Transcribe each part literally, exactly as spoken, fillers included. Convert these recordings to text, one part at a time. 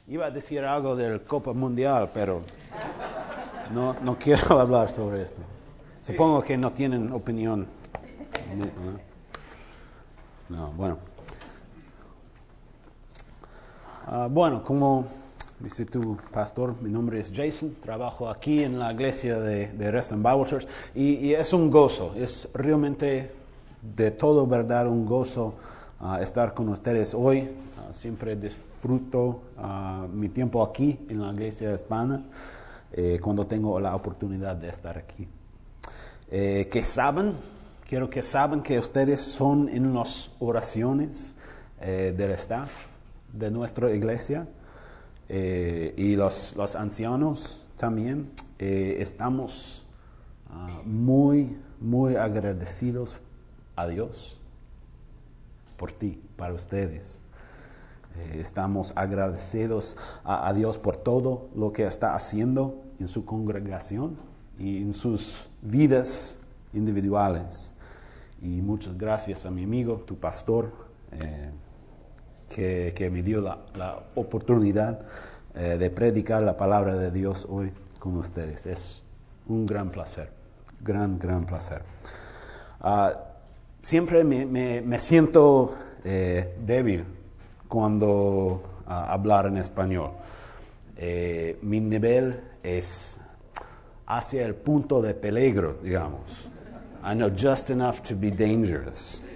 Iba a decir algo del Copa Mundial, pero no, no quiero hablar sobre esto. Supongo que no tienen opinión. No, no bueno. Uh, bueno, como dice tu pastor, mi nombre es Jason, trabajo aquí en la iglesia de, de Reston Bible Church y, y es un gozo, es realmente de todo verdad un gozo uh, estar con ustedes hoy. Uh, siempre disfruto uh, mi tiempo aquí en la iglesia hispana eh, cuando tengo la oportunidad de estar aquí. Eh, que saben, quiero que saben que ustedes son en las oraciones eh, del staff de nuestra iglesia eh, y los, los ancianos también. Eh, estamos uh, muy, muy agradecidos a Dios por ti, para ustedes. Eh, estamos agradecidos a, a Dios por todo lo que está haciendo en su congregación y en sus vidas individuales. Y muchas gracias a mi amigo, tu pastor, eh, Que, que me dio la, la oportunidad eh, de predicar la palabra de Dios hoy con ustedes. Es un gran placer, gran, gran placer. Uh, siempre me, me, me siento eh, débil cuando uh, hablar en español. Eh, mi nivel es hacia el punto de peligro, digamos. I know just enough to be dangerous.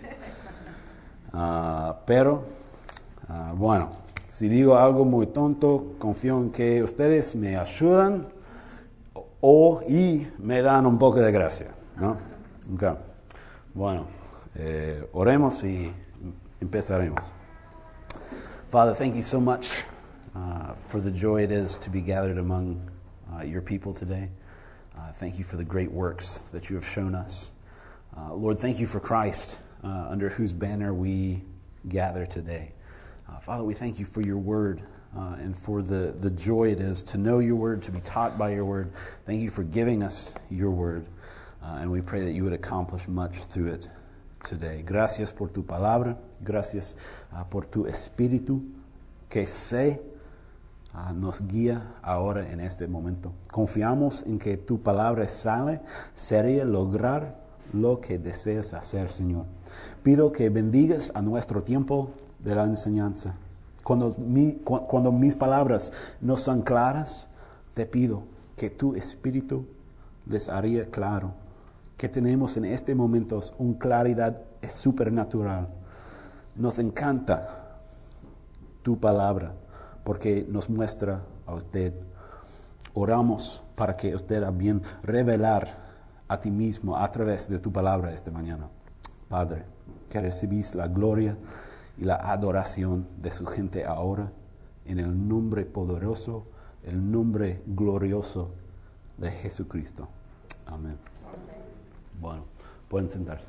Uh, pero... Uh, bueno, si digo algo muy tonto, confío en que ustedes me ayudan o, o y me dan un poco de gracia, ¿no? Okay. Bueno, eh, oremos y empezaremos. Father, thank you so much uh, for the joy it is to be gathered among uh, your people today. Uh, thank you for the great works that you have shown us. Uh, Lord, thank you for Christ, uh, under whose banner we gather today. Uh, Father, we thank you for your word uh, and for the, the joy it is to know your word, to be taught by your word. Thank you for giving us your word, uh, and we pray that you would accomplish much through it today. Gracias por tu palabra, gracias uh, por tu espíritu que sé uh, nos guía ahora en este momento. Confiamos en que tu palabra sale, sería lograr lo que deseas hacer, Señor. Pido que bendigas a nuestro tiempo de la enseñanza. Cuando, mi, cu- cuando mis palabras no son claras, te pido que tu Espíritu les haría claro. Que tenemos en este momento una claridad supernatural. Nos encanta tu palabra porque nos muestra a usted. Oramos para que usted a bien revelar a ti mismo a través de tu palabra esta mañana. Padre, que recibís la gloria y la adoración de su gente ahora, en el nombre poderoso, el nombre glorioso de Jesucristo. Amén. Amén. Bueno, pueden sentarse.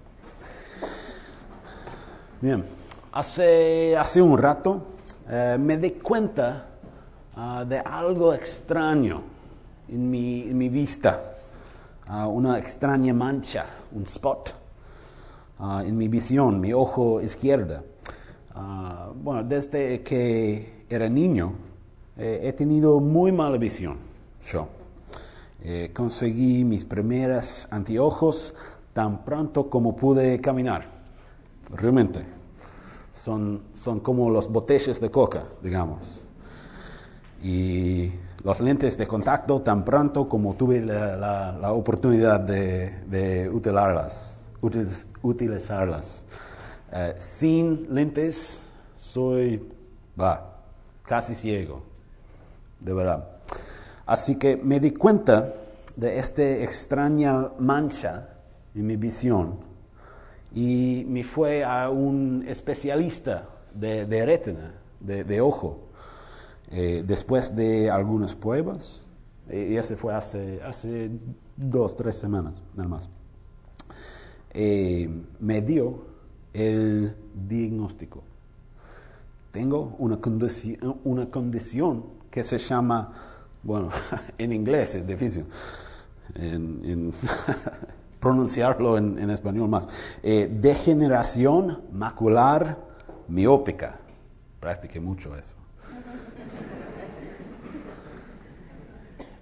Bien, hace, hace un rato eh, me di cuenta uh, de algo extraño en mi, en mi vista, uh, una extraña mancha, un spot uh, en mi visión, mi ojo izquierdo. Uh, bueno, desde que era niño eh, he tenido muy mala visión. Yo eh, conseguí mis primeros anteojos tan pronto como pude caminar. Realmente son, son como los botellas de coca, digamos. Y los lentes de contacto tan pronto como tuve la, la, la oportunidad de, de utilizarlas. Utiliz, utilizarlas. Uh, sin lentes soy bah, casi ciego, de verdad. Así que me di cuenta de esta extraña mancha en mi visión y me fui a un especialista de, de retina, de, de ojo. Eh, después de algunas pruebas, y eso fue hace, hace dos, tres semanas, nada más, eh, me dio el diagnóstico. Tengo una condición, una condición que se llama, bueno, en inglés es difícil en, en pronunciarlo en, en español más, eh, degeneración macular miópica. Practiqué mucho eso.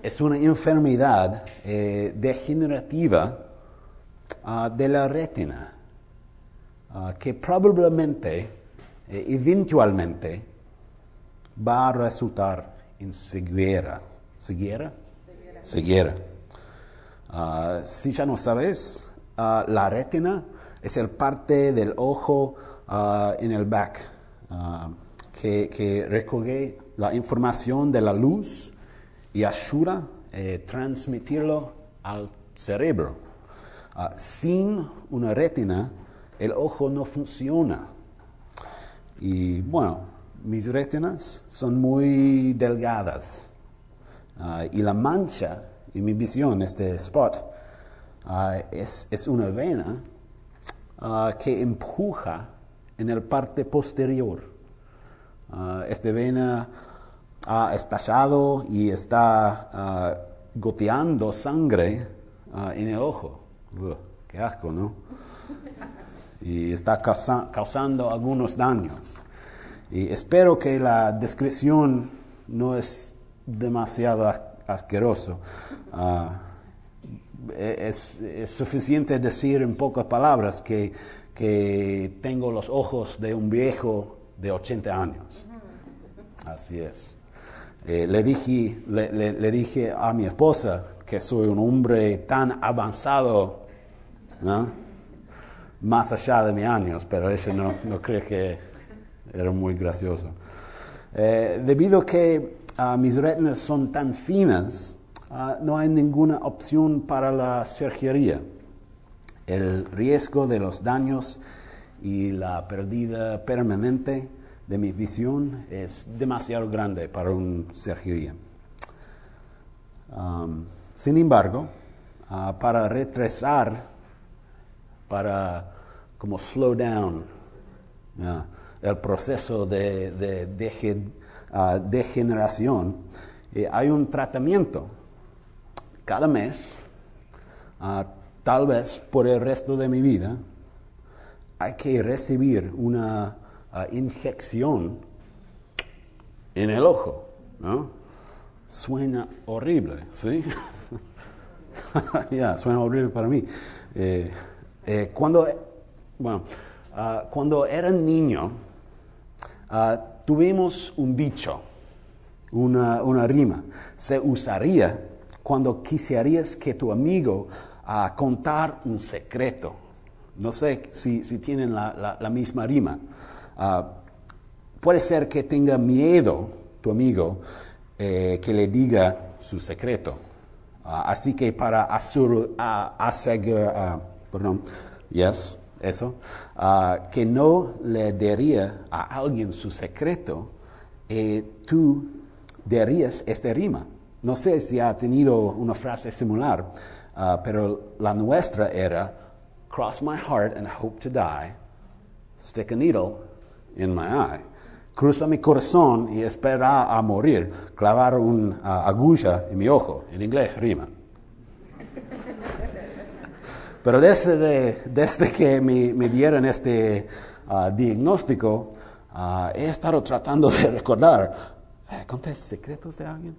es una enfermedad eh, degenerativa uh, de la retina, uh, que probablemente, eh, eventualmente, va a resultar en ceguera. ¿Ceguera? Ceguera. Ceguera. Uh, si ya no sabes, uh, la retina es el parte del ojo uh, en el back uh, que, que recoge la información de la luz y ayuda a eh, transmitirlo al cerebro. Uh, sin una retina, el ojo no funciona. Y bueno, mis retinas son muy delgadas. Uh, y la mancha en mi visión, este spot, uh, es, es una vena uh, que empuja en el parte posterior. Uh, esta vena ha estallado y está uh, goteando sangre uh, en el ojo. Ugh, qué asco, ¿no? Y está causa- causando algunos daños. Y espero que la descripción no es demasiado as- asqueroso. Uh, es, es suficiente decir en pocas palabras que, que tengo los ojos de un viejo de ochenta años. Así es. Eh, le, dije, le, le, le dije a mi esposa que soy un hombre tan avanzado, ¿no? Más allá de mis años, pero ella no, no cree que era muy gracioso. Eh, debido a que uh, mis retinas son tan finas, uh, no hay ninguna opción para la cirugía. El riesgo de los daños y la pérdida permanente de mi visión es demasiado grande para una cirugía. Um, sin embargo, uh, para retrasar, para como slow down uh, el proceso de, de, de uh, degeneración, eh, hay un tratamiento cada mes, uh, tal vez por el resto de mi vida, hay que recibir una uh, inyección en el ojo, ¿no? Suena horrible, ¿sí? Ya, yeah, suena horrible para mí. Eh, eh, cuando, bueno, uh, cuando era niño, uh, tuvimos un dicho, una, una rima. Se usaría cuando quisieras que tu amigo uh, contar un secreto. No sé si, si tienen la, la, la misma rima. Uh, puede ser que tenga miedo tu amigo eh, que le diga su secreto. Uh, así que para asur, uh, asegurar, uh, perdón, yes, eso, uh, que no le diría a alguien su secreto, eh, tú dirías esta rima. No sé si ha tenido una frase similar, uh, pero la nuestra era: cross my heart and hope to die, stick a needle in my eye. Cruza mi corazón y espera a morir, clavar una uh, aguja en mi ojo. En inglés rima. Pero desde, de, desde que me, me dieron este uh, diagnóstico, uh, he estado tratando de recordar, ¿conté secretos de alguien?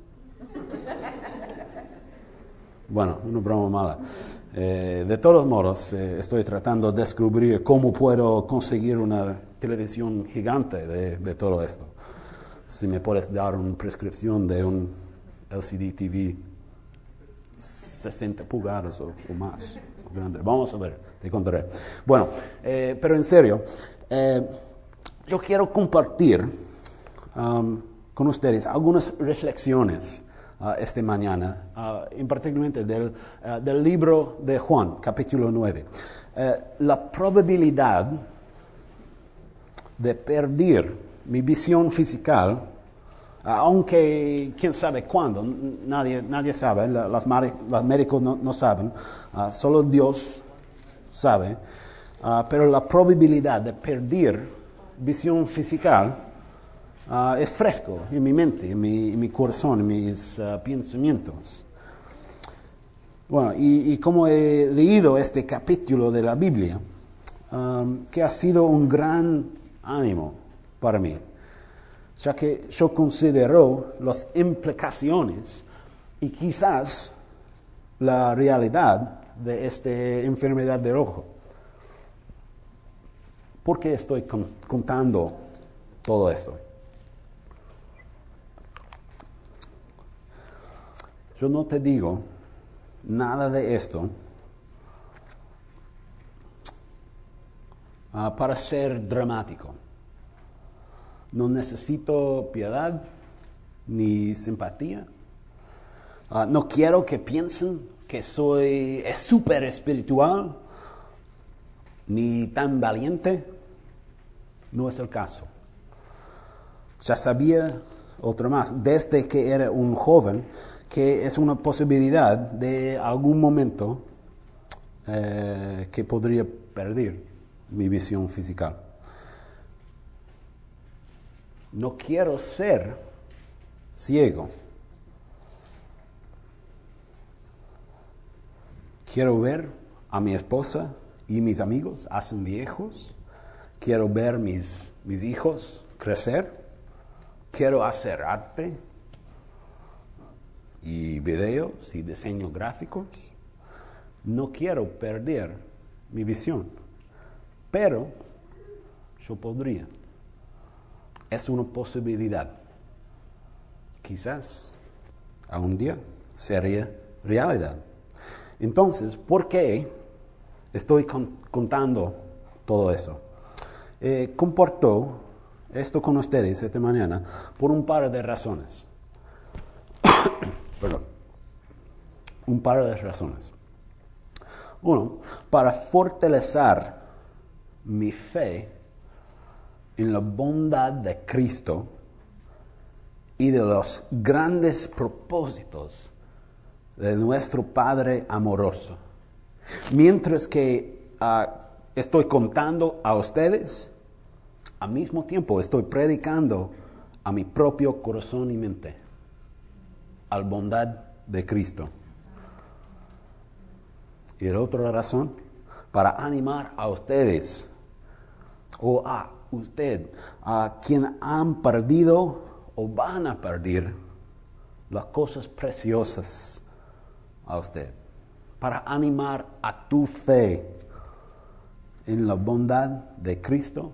Bueno, una broma mala. Eh, de todos modos, eh, estoy tratando de descubrir cómo puedo conseguir una televisión gigante de, de todo esto. Si me puedes dar una prescripción de un L C D T V sesenta pulgadas o, o más grande. Vamos a ver, te contaré. Bueno, eh, pero en serio, eh, yo quiero compartir um, con ustedes algunas reflexiones Uh, esta mañana, uh, en particular del, uh, del libro de Juan, capítulo nueve. Uh, la probabilidad de perder mi visión física, uh, aunque quién sabe cuándo, nadie, nadie sabe, la, las los médicos no, no saben, uh, solo Dios sabe, uh, pero la probabilidad de perder visión física Uh, es fresco en mi mente, en mi, en mi corazón, en mis uh, pensamientos. Bueno, y, y como he leído este capítulo de la Biblia, um, que ha sido un gran ánimo para mí, ya que yo considero las implicaciones y quizás la realidad de esta enfermedad del ojo. ¿Por qué estoy con- contando todo esto? Yo no te digo nada de esto uh, para ser dramático. No necesito piedad ni simpatía. Uh, no quiero que piensen que soy súper espiritual ni tan valiente. No es el caso. Ya sabía otra más, desde que era un joven, que es una posibilidad de algún momento eh, que podría perder mi visión física. No quiero ser ciego. Quiero ver a mi esposa y mis amigos hacen viejos. Quiero ver mis, mis hijos crecer. Quiero hacer arte y videos y diseños gráficos. No quiero perder mi visión, pero yo podría. Es una posibilidad. Quizás algún día sería realidad. Entonces, ¿por qué estoy con- contando todo eso? Eh, comparto esto con ustedes esta mañana por un par de razones. Perdón. Un par de razones. Uno, para fortalecer mi fe en la bondad de Cristo y de los grandes propósitos de nuestro Padre amoroso. Mientras que uh, estoy contando a ustedes, al mismo tiempo estoy predicando a mi propio corazón y mente, a la bondad de Cristo. Y la otra razón, para animar a ustedes, o a usted, a quien han perdido o van a perder las cosas preciosas a usted, para animar a tu fe en la bondad de Cristo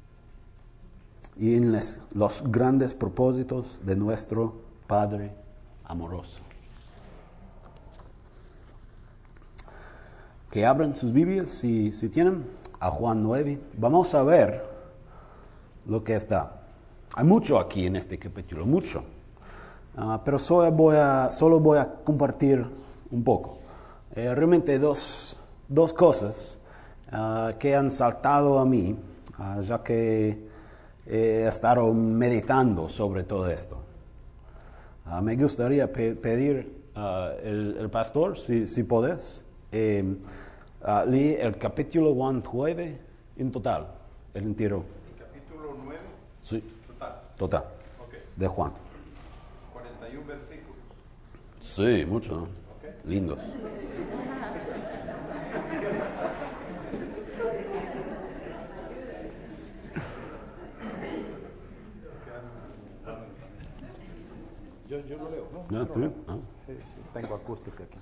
y en les, los grandes propósitos de nuestro Padre amoroso. Que abran sus Biblias, si, si tienen, a Juan nueve. Vamos a ver lo que está. Hay mucho aquí en este capítulo, mucho. Uh, pero solo voy, a, solo voy a compartir un poco. Eh, realmente dos, dos cosas uh, que han saltado a mí, uh, ya que he estado meditando sobre todo esto. Uh, me gustaría pe- pedir uh, el, el pastor, si, si podés, eh, uh, lee el capítulo nueve en total, el entero. ¿El capítulo nueve? Sí, Total. total, Okay. de Juan. cuarenta y uno versículos. Sí, mucho, ¿no? Okay. Lindos. Yo, yo lo leo, ¿no? ¿No? ¿Está bien? Ah. Sí, sí, tengo acústica aquí.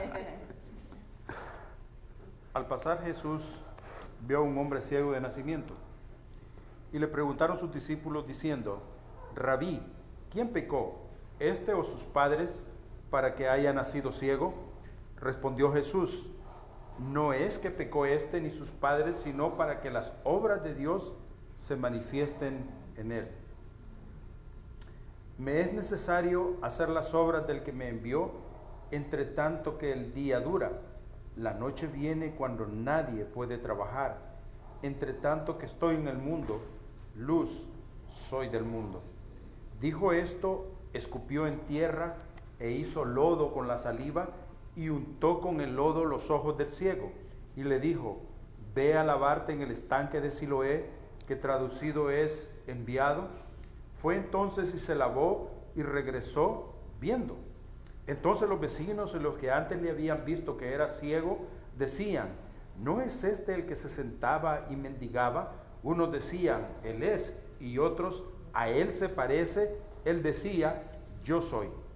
Al pasar Jesús vio a un hombre ciego de nacimiento y le preguntaron sus discípulos diciendo: Rabí, ¿quién pecó, este o sus padres, para que haya nacido ciego? Respondió Jesús: no es que pecó este ni sus padres, sino para que las obras de Dios se manifiesten en él. Me es necesario hacer las obras del que me envió, entre tanto que el día dura. La noche viene cuando nadie puede trabajar. Entre tanto que estoy en el mundo, luz soy del mundo. Dijo esto, escupió en tierra e hizo lodo con la saliva y untó con el lodo los ojos del ciego. Y le dijo: ve a lavarte en el estanque de Siloé, que traducido es enviado. Fue entonces y se lavó y regresó viendo. Entonces los vecinos y los que antes le habían visto que era ciego decían: ¿no es este el que se sentaba y mendigaba? Unos decían: él es, y otros: a él se parece. Él decía: yo soy.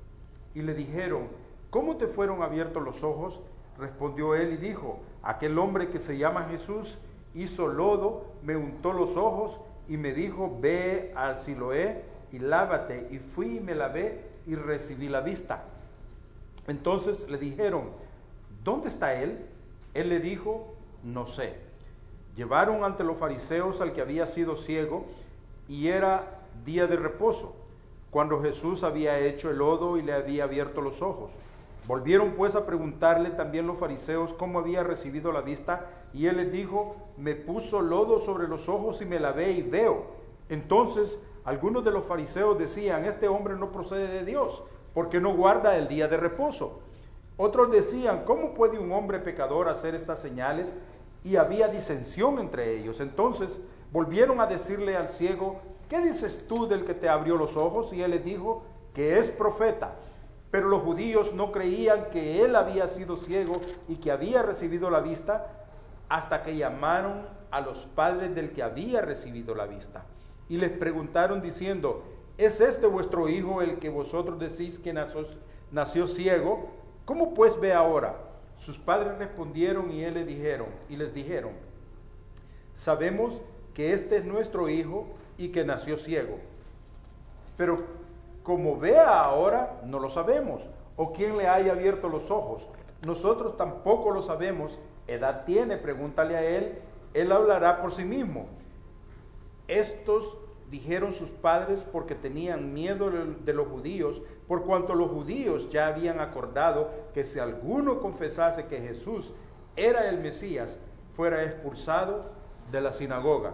y le dijeron, ¿cómo te fueron abiertos los ojos? Respondió él y dijo, aquel hombre que se llama Jesús hizo lodo, me untó los ojos y me dijo, ve al Siloé y lávate. Y fui y me lavé y recibí la vista. Entonces le dijeron, ¿dónde está él? Él le dijo, no sé. Llevaron ante los fariseos al que había sido ciego, y era día de reposo, cuando Jesús había hecho el lodo y le había abierto los ojos. Volvieron pues a preguntarle también los fariseos cómo había recibido la vista, y él les dijo, me puso lodo sobre los ojos y me lavé y veo. Entonces algunos de los fariseos decían, este hombre no procede de Dios, porque no guarda el día de reposo. Otros decían, ¿cómo puede un hombre pecador hacer estas señales? Y había disensión entre ellos. Entonces volvieron a decirle al ciego, ¿qué dices tú del que te abrió los ojos? Y él les dijo, que es profeta. Pero los judíos no creían que él había sido ciego y que había recibido la vista, hasta que llamaron a los padres del que había recibido la vista. Y les preguntaron diciendo, ¿es este vuestro hijo el que vosotros decís que nació, nació ciego? ¿Cómo pues ve ahora? Sus padres respondieron y él les dijeron, y les dijeron, sabemos que este es nuestro hijo y que nació ciego. Pero como vea ahora, no lo sabemos, o quién le haya abierto los ojos. Nosotros tampoco lo sabemos. Edad tiene, pregúntale a él, él hablará por sí mismo. Estos dijeron sus padres porque tenían miedo de los judíos, por cuanto los judíos ya habían acordado que si alguno confesase que Jesús era el Mesías, fuera expulsado de la sinagoga.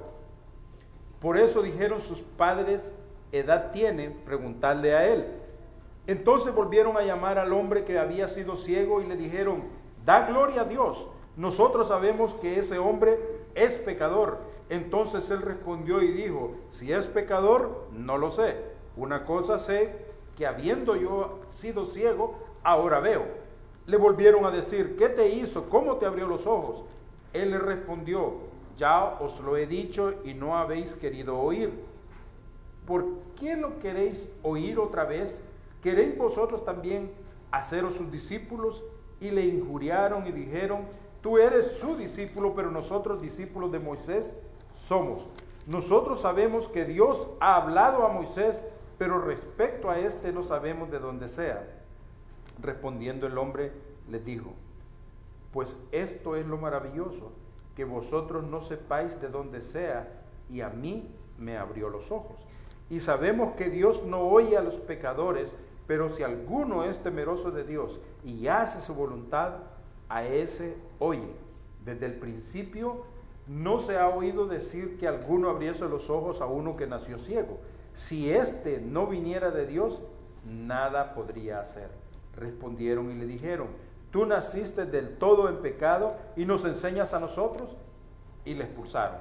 Por eso dijeron sus padres, edad tiene, preguntarle a él. Entonces volvieron a llamar al hombre que había sido ciego y le dijeron, da gloria a Dios, nosotros sabemos que ese hombre es pecador. Entonces él respondió y dijo, si es pecador, no lo sé. Una cosa sé, que habiendo yo sido ciego, ahora veo. Le volvieron a decir, ¿qué te hizo? ¿Cómo te abrió los ojos? Él le respondió, ya os lo he dicho y no habéis querido oír. ¿Por qué lo queréis oír otra vez? ¿Queréis vosotros también haceros sus discípulos? Y le injuriaron y dijeron, tú eres su discípulo, pero nosotros discípulos de Moisés somos. Nosotros sabemos que Dios ha hablado a Moisés, pero respecto a este no sabemos de dónde sea. Respondiendo el hombre les dijo, pues esto es lo maravilloso, que vosotros no sepáis de dónde sea, y a mí me abrió los ojos. Y sabemos que Dios no oye a los pecadores, pero si alguno es temeroso de Dios y hace su voluntad, a ese oye. Desde el principio no se ha oído decir que alguno abriese los ojos a uno que nació ciego. Si éste no viniera de Dios, nada podría hacer. Respondieron y le dijeron, tú naciste del todo en pecado y nos enseñas a nosotros. Y le expulsaron.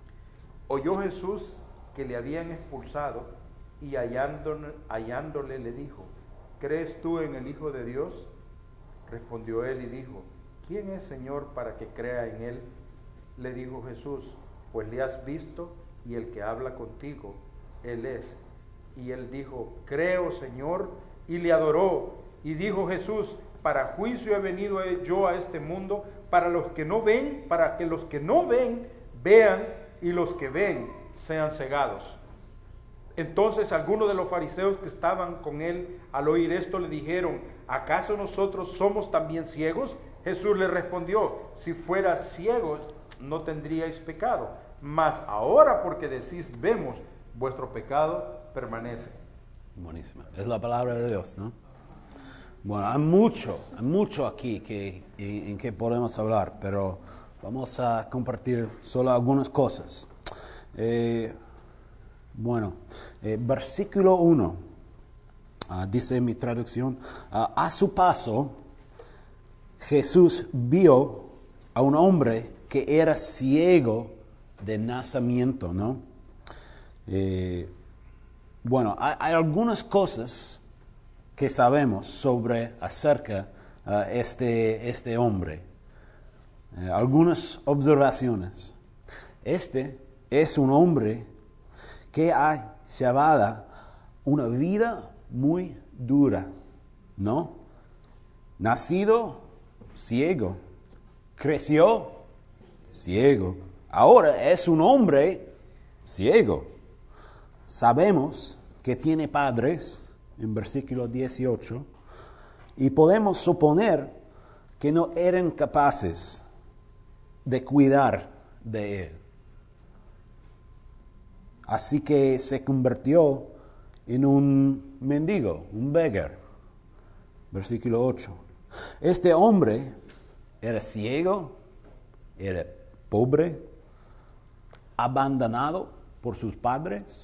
Oyó Jesús que le habían expulsado y hallándole, hallándole le dijo, ¿crees tú en el Hijo de Dios? Respondió él y dijo, ¿quién es Señor para que crea en él? Le dijo Jesús, pues le has visto y el que habla contigo, él es. Y él dijo, creo Señor, y le adoró. Y dijo Jesús, para juicio he venido yo a este mundo, para los que no ven, para que los que no ven, vean, y los que ven, sean cegados. Entonces algunos de los fariseos que estaban con él al oír esto le dijeron, ¿acaso nosotros somos también ciegos? Jesús le respondió, si fueras ciegos no tendríais pecado, mas ahora porque decís vemos, vuestro pecado permanece. Buenísima. Es la palabra de Dios, ¿no? Bueno, hay mucho, hay mucho aquí que, en, en que podemos hablar, pero vamos a compartir solo algunas cosas. Eh, bueno, eh, versículo uno, uh, dice mi traducción, uh, a su paso, Jesús vio a un hombre que era ciego de nacimiento, ¿no? Eh, bueno, hay, hay algunas cosas que sabemos sobre, acerca de uh, este, este hombre. Eh, algunas observaciones. Este es un hombre que ha llevado una vida muy dura. No. Nacido ciego. Creció ciego. Ahora es un hombre ciego. Sabemos que tiene padres, en versículo dieciocho, y podemos suponer que no eran capaces de cuidar de él. Así que se convirtió en un mendigo, un beggar. Versículo ocho. Este hombre era ciego, era pobre, abandonado por sus padres.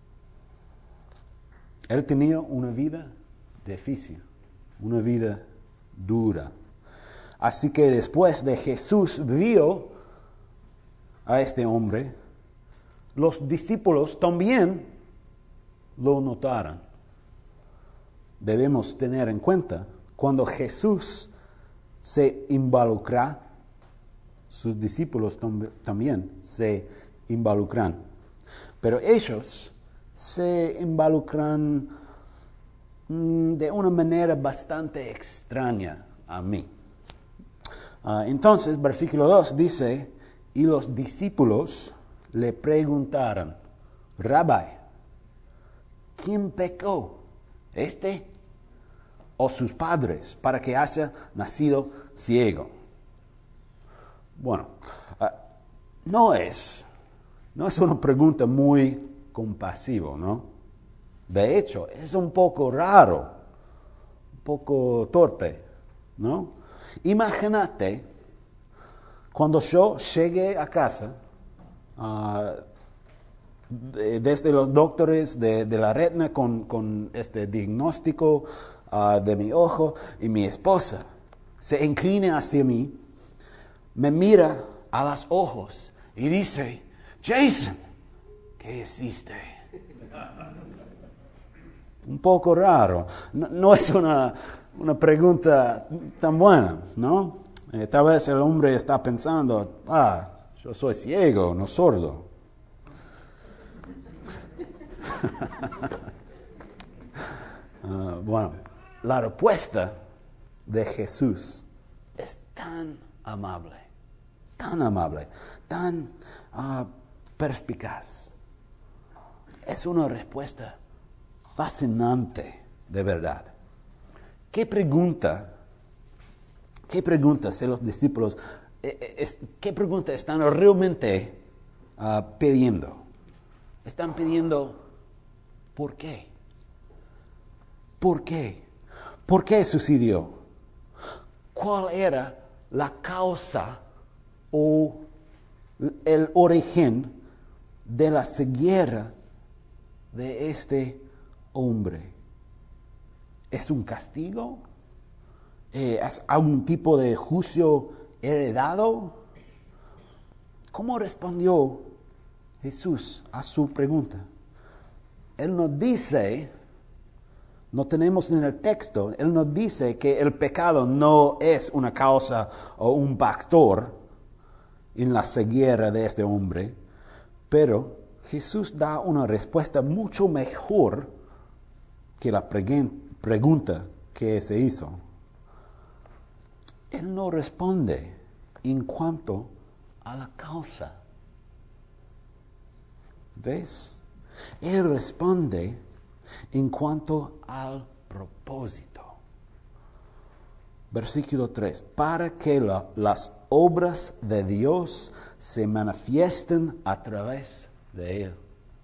Él tenía una vida difícil, una vida dura. Así que después de Jesús vio a este hombre, los discípulos también lo notaron. Debemos tener en cuenta, cuando Jesús se involucra, sus discípulos tam- también se involucran. Pero ellos se involucran mm, de una manera bastante extraña a mí. Uh, entonces, versículo dos dice, y los discípulos le preguntaron, Rabbi, ¿quién pecó? ¿Este o sus padres para que haya nacido ciego? Bueno, uh, no es, no es una pregunta muy compasiva, ¿no? De hecho, es un poco raro, un poco torpe, ¿no? Imagínate cuando yo llegué a casa, uh, de, desde los doctores de, de la retina con, con este diagnóstico uh, de mi ojo, y mi esposa se inclina hacia mí, me mira a los ojos y dice, Jason, ¿qué hiciste? Un poco raro. No, no es una, una pregunta tan buena, ¿no? Eh, tal vez el hombre está pensando, ah, yo soy ciego, no sordo. uh, bueno, la respuesta de Jesús es tan amable, tan amable, tan uh, perspicaz. Es una respuesta fascinante, de verdad. ¿Qué pregunta? ¿Qué pregunta si los discípulos, eh, es, qué pregunta están realmente uh, pidiendo? Están pidiendo, ¿por qué? ¿Por qué? ¿Por qué sucedió? ¿Cuál era la causa o el origen de la ceguera de este hombre? ¿Es un castigo? ¿Es algún tipo de juicio heredado? ¿Cómo respondió Jesús a su pregunta? Él nos dice, no tenemos en el texto, Él nos dice que el pecado no es una causa o un factor en la ceguera de este hombre, pero Jesús da una respuesta mucho mejor que la pregunta que se hizo. Él no responde en cuanto a la causa. ¿Ves? Él responde en cuanto al propósito. Versículo tres. Para que la, las obras de Dios se manifiesten a través de él.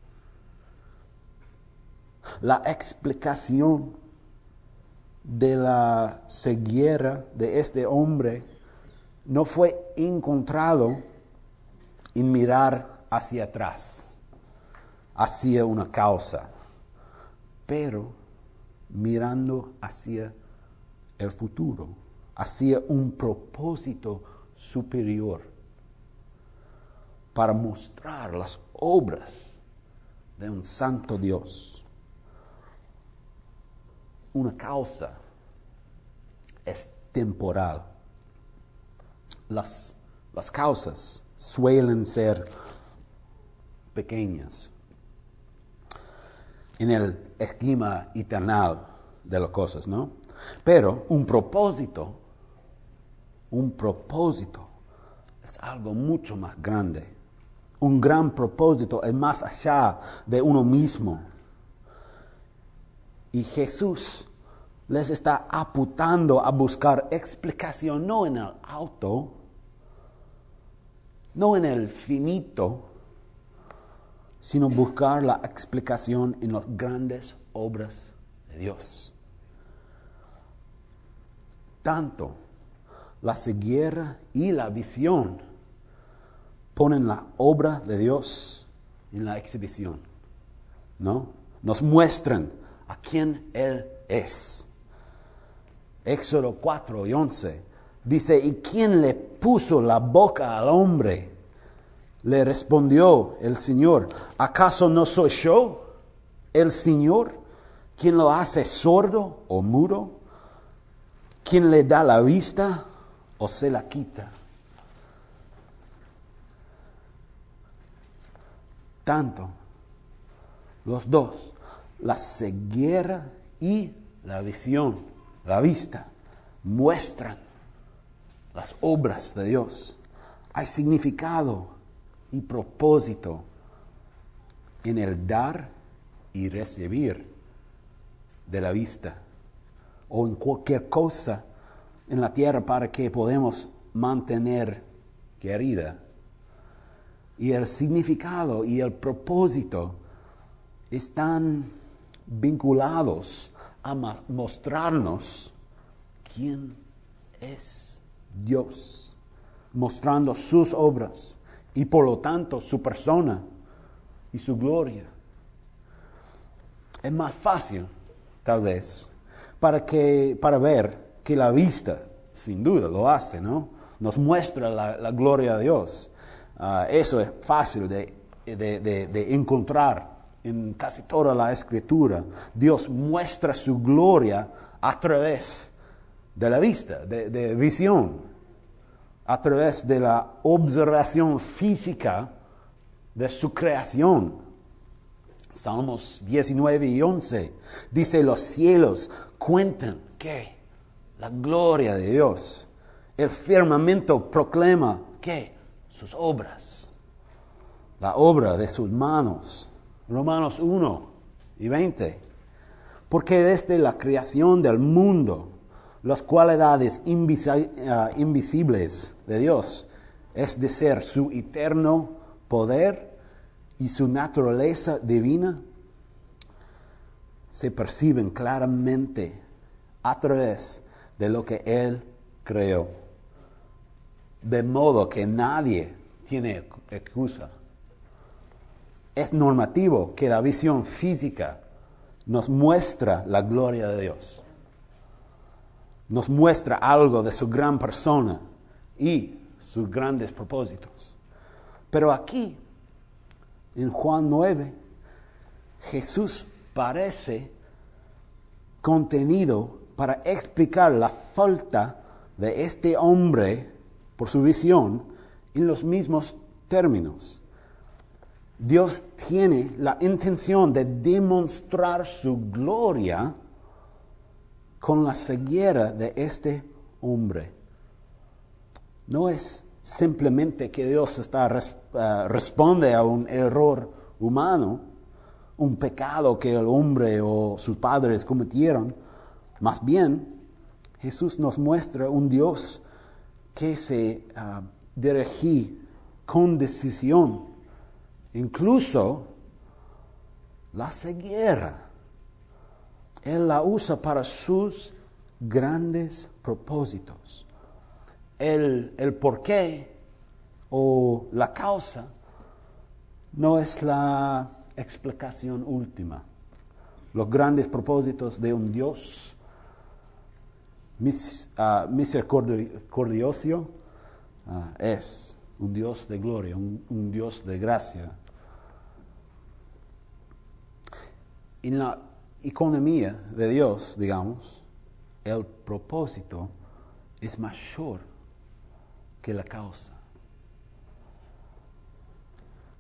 La explicación de la ceguera de este hombre no fue encontrado en mirar hacia atrás, hacia una causa, pero mirando hacia el futuro, hacia un propósito superior, para mostrar las obras de un santo Dios. Una causa es temporal. Las, las causas suelen ser pequeñas en el esquema eternal de las cosas, ¿no? Pero un propósito, un propósito es algo mucho más grande. Un gran propósito es más allá de uno mismo. Y Jesús les está apuntando a buscar explicación no en el auto, no en el finito, sino buscar la explicación en las grandes obras de Dios. Tanto la ceguera y la visión ponen la obra de Dios en la exhibición, ¿no? Nos muestran a quién Él es. Éxodo cuatro y once dice, ¿y quién le puso la boca al hombre? Le respondió el Señor, ¿acaso no soy yo, el Señor, quien lo hace sordo o mudo? ¿Quién le da la vista o se la quita? Tanto, los dos, la ceguera y la visión, la vista, muestran las obras de Dios. Hay significado y propósito en el dar y recibir de la vista o en cualquier cosa en la tierra para que podamos mantener querida. Y el significado y el propósito están vinculados a mostrarnos quién es Dios, mostrando sus obras y por lo tanto su persona y su gloria. Es más fácil, tal vez, para, que, para ver que la vista, sin duda, lo hace, ¿no? Nos muestra la, la gloria de Dios. Uh, eso es fácil de, de, de, de encontrar en casi toda la Escritura. Dios muestra su gloria a través de la vista, de, de visión, a través de la observación física de su creación. Salmos diecinueve y once dice, los cielos cuentan, ¿qué? La gloria de Dios. El firmamento proclama, ¿qué? Sus obras. La obra de sus manos. Romanos uno y veinte. Porque desde la creación del mundo, las cualidades invisi- uh, invisibles de Dios, es decir, su eterno poder y su naturaleza divina, se perciben claramente a través de lo que Él creó. De modo que nadie tiene excusa. Es normativo que la visión física nos muestra la gloria de Dios. Nos muestra algo de su gran persona y sus grandes propósitos. Pero aquí, en Juan nueve, Jesús parece contenido para explicar la falta de este hombre por su visión en los mismos términos. Dios tiene la intención de demostrar su gloria con la ceguera de este hombre. No es simplemente que Dios está, uh, responde a un error humano, un pecado que el hombre o sus padres cometieron. Más bien, Jesús nos muestra un Dios que se uh, dirige con decisión, incluso la ceguera. Él la usa para sus grandes propósitos. El, el porqué o la causa no es la explicación última. Los grandes propósitos de un Dios mis, uh, misericordioso uh, es un Dios de gloria, un, un Dios de gracia. En la economía de Dios, digamos, el propósito es mayor que la causa.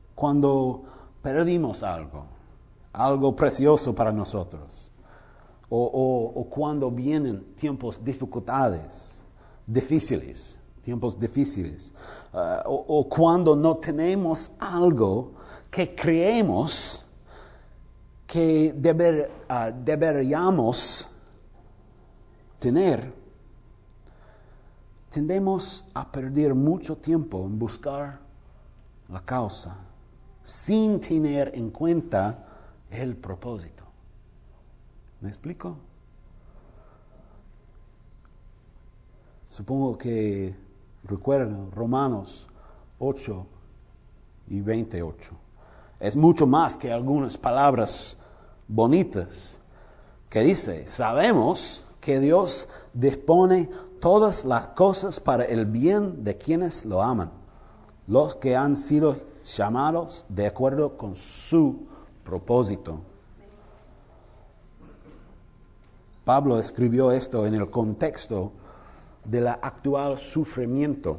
Cuando perdimos algo, algo precioso para nosotros, o, o, o cuando vienen tiempos dificultades, difíciles, tiempos difíciles, uh, o, o cuando no tenemos algo que creemos que deber, uh, deberíamos tener, tendemos a perder mucho tiempo en buscar la causa, sin tener en cuenta el propósito. ¿Me explico? Supongo que recuerdan Romanos ocho y veintiocho. Es mucho más que algunas palabras bonitas que dice, sabemos que Dios dispone todas las cosas para el bien de quienes lo aman, los que han sido llamados de acuerdo con su propósito. Pablo escribió esto en el contexto del actual sufrimiento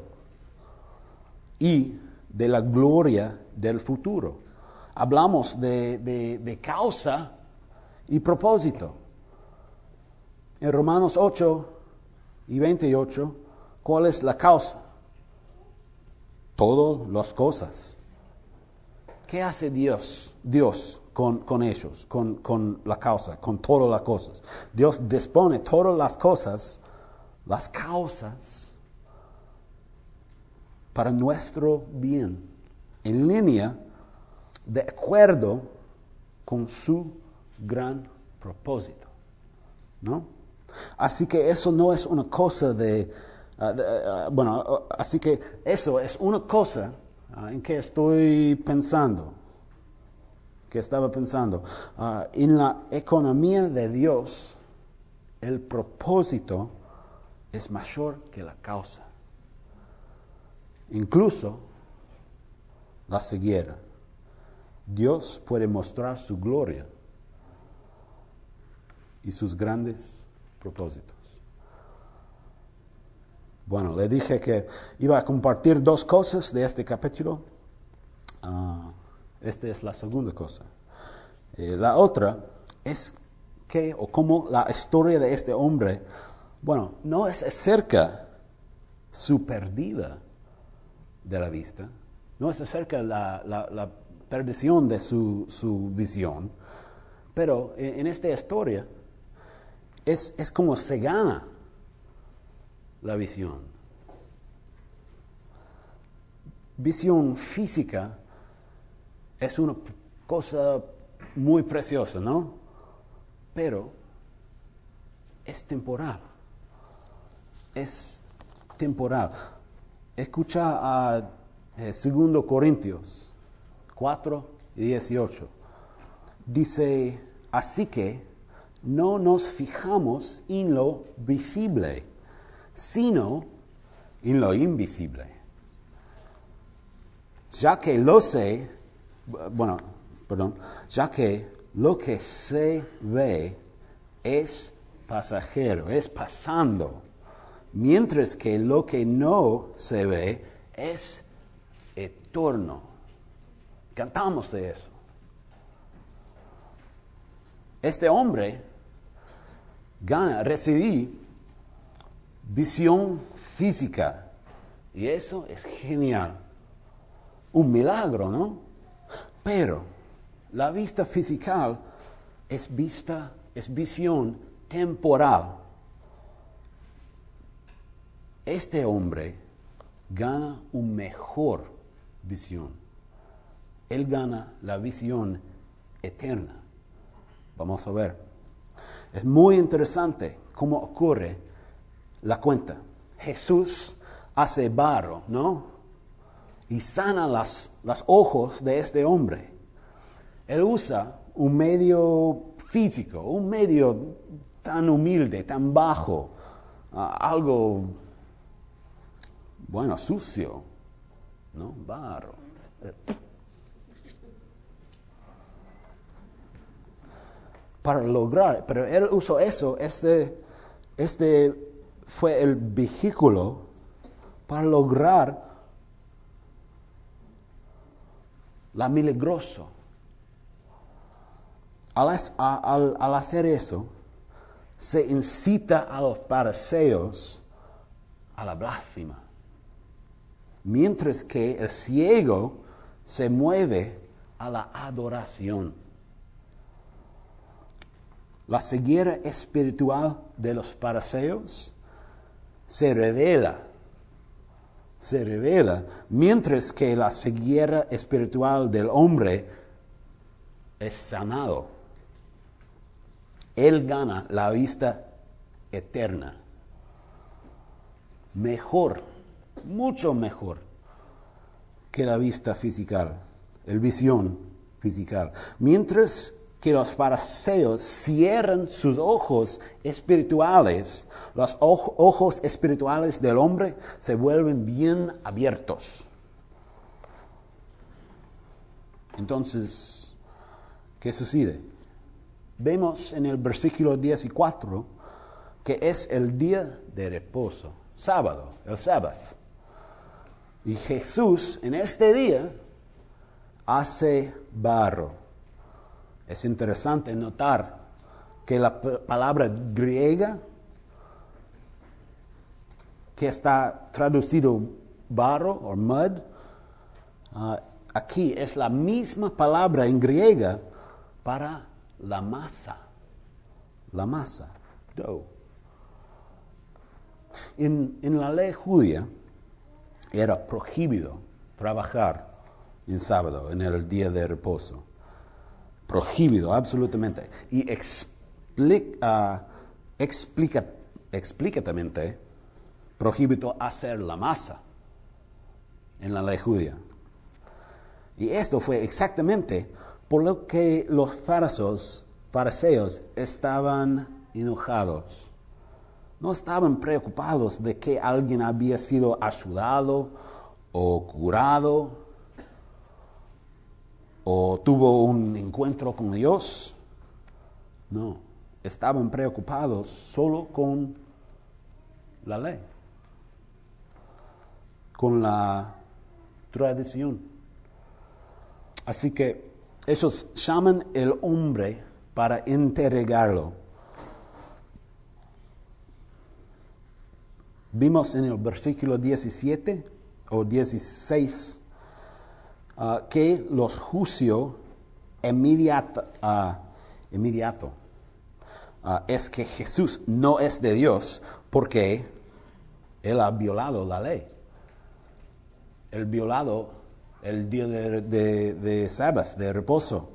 y de la gloria del futuro. Hablamos de, de, de causa y propósito. En Romanos ocho y veintiocho, ¿cuál es la causa? Todas las cosas. ¿Qué hace Dios, Dios con, con ellos, con, con la causa, con todas las cosas? Dios dispone todas las cosas, las causas, para nuestro bien, en línea, de acuerdo con su gran propósito, ¿no? Así que eso no es una cosa de, uh, de uh, bueno, uh, así que eso es una cosa uh, en que estoy pensando, que estaba pensando. Uh, en la economía de Dios, el propósito es mayor que la causa. Incluso la ceguera. Dios puede mostrar su gloria y sus grandes propósitos. Bueno, le dije que iba a compartir dos cosas de este capítulo. Uh, esta es la segunda cosa. Eh, la otra es que, o cómo la historia de este hombre, bueno, no es acerca su pérdida de la vista, no es acerca la, la, la perdición de su, su visión, pero en, en esta historia es, es como se gana la visión. Visión física es una cosa muy preciosa, ¿no? Pero es temporal. Es temporal. Escucha a eh, segundo Corintios cuatro y dieciocho. Dice, así que no nos fijamos en lo visible, sino en lo invisible. Ya que lo sé, bueno, perdón, ya que lo que se ve es pasajero, es pasando, mientras que lo que no se ve es eterno. Cantamos de eso. Este hombre gana, recibí visión física y eso es genial. Un milagro, ¿no? Pero la vista física es vista, es visión temporal. Este hombre gana una mejor visión. Él gana la visión eterna. Vamos a ver. Es muy interesante cómo ocurre la cuenta. Jesús hace barro, ¿no? Y sana las, los ojos de este hombre. Él usa un medio físico, un medio tan humilde, tan bajo, uh, algo, bueno, sucio, ¿no? Barro. Para lograr, pero él usó eso, este, este fue el vehículo para lograr la milagroso. Al, al, al hacer eso, se incita a los fariseos a la blasfema, mientras que el ciego se mueve a la adoración. La ceguera espiritual de los fariseos se revela, se revela, mientras que la ceguera espiritual del hombre es sanado. Él gana la vista eterna. Mejor, mucho mejor que la vista física, el visión física. Mientras que los fariseos cierran sus ojos espirituales, los oj- ojos espirituales del hombre se vuelven bien abiertos. Entonces, ¿qué sucede? Vemos en el versículo diecicuatro que es el día de reposo, sábado, el sábado. Y Jesús en este día hace barro. Es interesante notar que la p- palabra griega que está traducido barro o mud, uh, aquí es la misma palabra en griega para la masa. La masa, dough. En, en la ley judía era prohibido trabajar en sábado, en el día de reposo. Prohibido, absolutamente. Y explica, uh, explica, explícitamente prohibido hacer la masa en la ley judía. Y esto fue exactamente por lo que los fariseos, fariseos estaban enojados. No estaban preocupados de que alguien había sido ayudado o curado o tuvo un encuentro con Dios. No, estaban preocupados solo con la ley, con la tradición. Así que ellos llaman al hombre para interrogarlo. Vimos en el versículo diecisiete o dieciséis uh, que los juicio inmediato, uh, inmediato uh, es que Jesús no es de Dios porque Él ha violado la ley. Él ha violado el día de, de, de sábado, de reposo.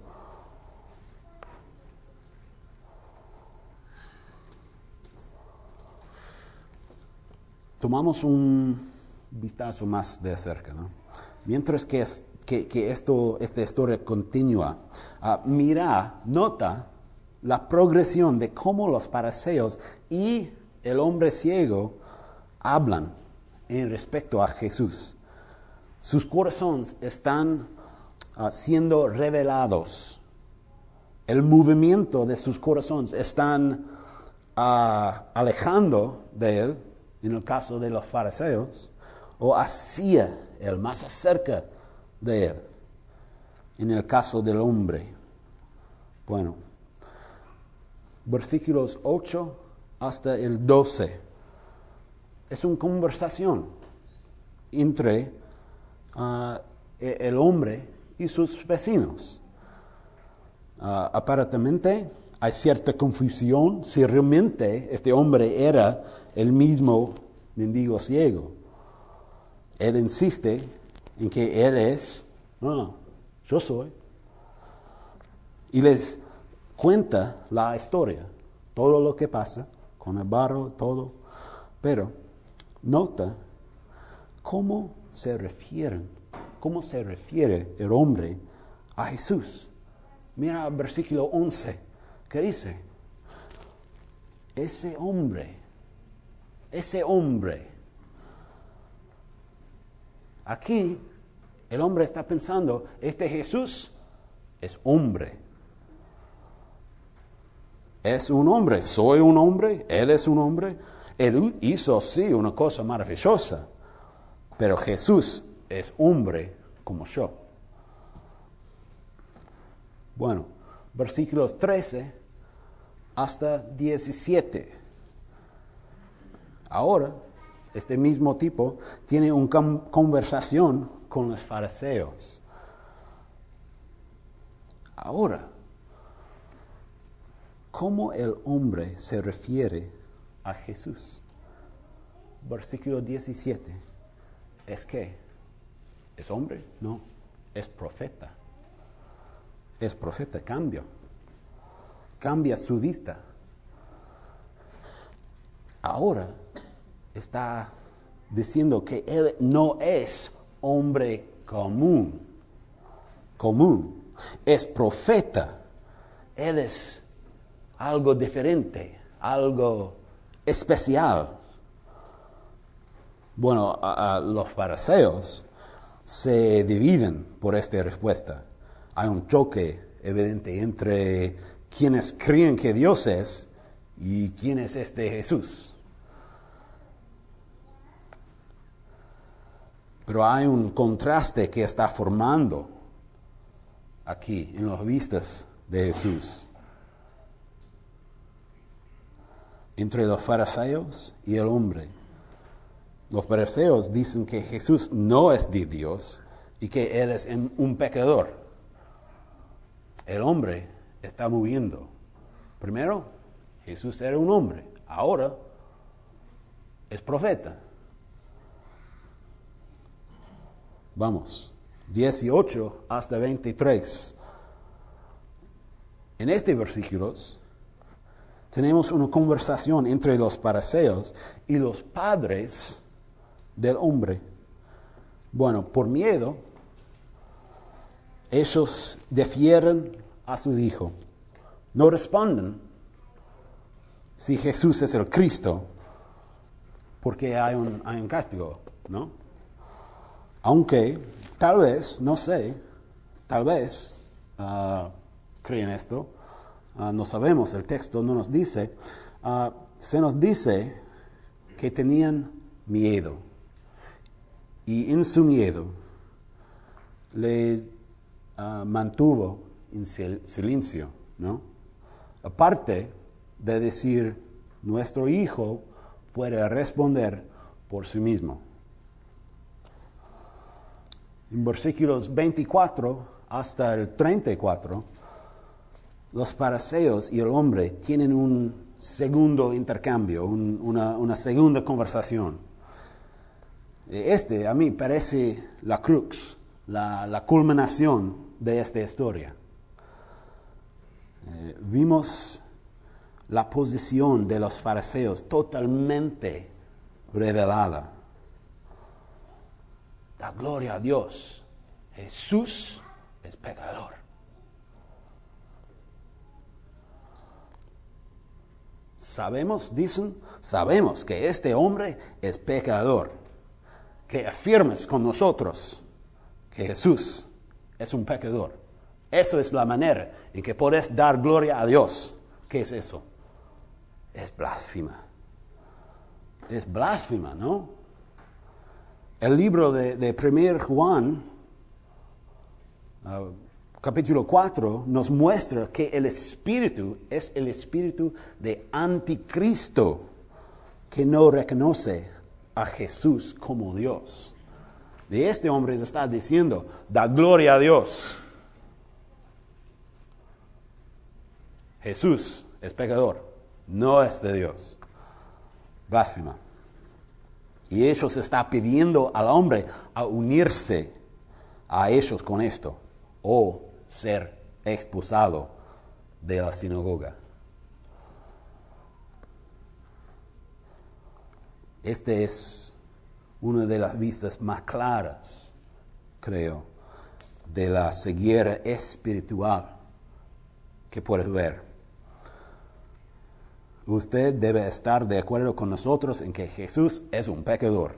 Tomamos un vistazo más de cerca, ¿no? Mientras que, es, que, que esto, esta historia continúa, uh, mira, nota la progresión de cómo los fariseos y el hombre ciego hablan en respecto a Jesús. Sus corazones están uh, siendo revelados. El movimiento de sus corazones están uh, alejando de Él, en el caso de los fariseos, o hacia Él, más cerca de Él, en el caso del hombre. Bueno, versículos ocho hasta el doce. Es una conversación entre uh, el hombre y sus vecinos. Uh, aparentemente hay cierta confusión si realmente este hombre era el mismo mendigo ciego. Él insiste en que él es, no, no, yo soy. Y les cuenta la historia, todo lo que pasa con el barro, todo. Pero nota cómo se refieren, cómo se refiere el hombre a Jesús. Mira el versículo once, que dice, ese hombre, ese hombre. Aquí el hombre está pensando, este Jesús es hombre. Es un hombre, soy un hombre, él es un hombre. Él hizo sí una cosa maravillosa, pero Jesús es hombre como yo. Bueno, versículos trece hasta diecisiete. Ahora, este mismo tipo tiene una conversación con los fariseos. Ahora, ¿cómo el hombre se refiere a Jesús? Versículo diecisiete. ¿Es qué? ¿Es hombre? No, es profeta. Es profeta, cambia. Cambia su vista. Ahora está diciendo que él no es hombre común. Común. Es profeta. Él es algo diferente, algo especial. Bueno, a, a los fariseos se dividen por esta respuesta. Hay un choque evidente entre quienes creen que Dios es y quién es este Jesús. Pero hay un contraste que está formando aquí en las vistas de Jesús entre los fariseos y el hombre. Los fariseos dicen que Jesús no es de Dios y que Él es un pecador. El hombre está moviendo. Primero, Jesús era un hombre. Ahora, es profeta. Vamos, dieciocho hasta veintitrés. En este versículo tenemos una conversación entre los fariseos y los padres del hombre. Bueno, por miedo, ellos defieren a sus hijos. No responden si Jesús es el Cristo, porque hay un, hay un castigo, ¿no? Aunque, tal vez, no sé, tal vez uh, creen esto, uh, no sabemos, el texto no nos dice, uh, se nos dice que tenían miedo. Y en su miedo les uh, mantuvo en silencio, ¿no? Aparte de decir, nuestro hijo puede responder por sí mismo. En versículos veinticuatro hasta el treinta y cuatro, los fariseos y el hombre tienen un segundo intercambio, un, una, una segunda conversación. Este, a mí, parece la crux, la, la culminación de esta historia. Eh, vimos la posición de los fariseos totalmente revelada. Da gloria a Dios. Jesús es pecador. Sabemos, dicen, sabemos que este hombre es pecador. Que afirmes con nosotros que Jesús es un pecador. Eso es la manera en que puedes dar gloria a Dios. ¿Qué es eso? Es blasfema. Es blasfema, ¿no? El libro de, de primero Juan, uh, capítulo cuatro, nos muestra que el espíritu es el espíritu de anticristo, que no reconoce a Jesús como Dios. De este hombre se está diciendo, da gloria a Dios. Jesús es pecador, no es de Dios. Blasfema. Y ellos están pidiendo al hombre a unirse a ellos con esto, o ser expulsado de la sinagoga. Esta es una de las vistas más claras, creo, de la ceguera espiritual que puedes ver. Usted debe estar de acuerdo con nosotros en que Jesús es un pecador.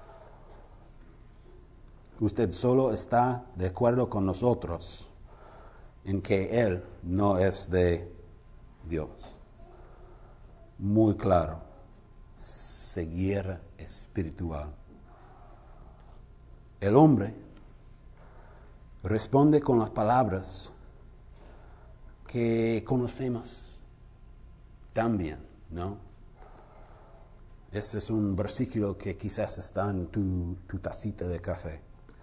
Usted solo está de acuerdo con nosotros en que Él no es de Dios. Muy claro. Ceguera espiritual. El hombre responde con las palabras que conocemos también, ¿no? Ese es un versículo que quizás está en tu, tu tacita de café.